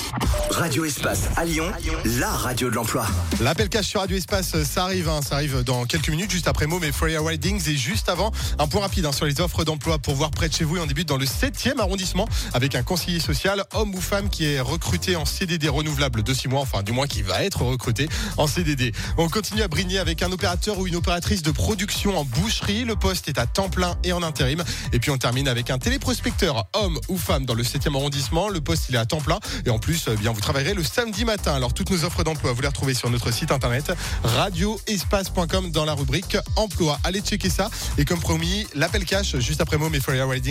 Radio Espace à Lyon, la radio de l'emploi. L'appel cash sur Radio Espace, ça arrive dans quelques minutes, juste après Môme et Freya Weddings. Et juste avant, un point rapide sur les offres d'emploi pour voir près de chez vous. Et on débute dans le 7e arrondissement avec un conseiller social, homme ou femme, qui est recruté en CDD renouvelable de 6 mois, enfin du moins qui va être recruté en CDD. On continue à Brigny avec un opérateur ou une opératrice de production en boucherie. Le poste est à temps plein et en intérim. Et puis on termine avec un téléprospecteur, homme ou femme, dans le 7e arrondissement. Le poste, il est à temps plein. Et en plus, vous travaillerez le samedi matin. Alors toutes nos offres d'emploi, vous les retrouvez sur notre site internet radioespace.com dans la rubrique emploi. Allez checker ça. Et comme promis, l'appel cash juste après Môme et Freya Weddings.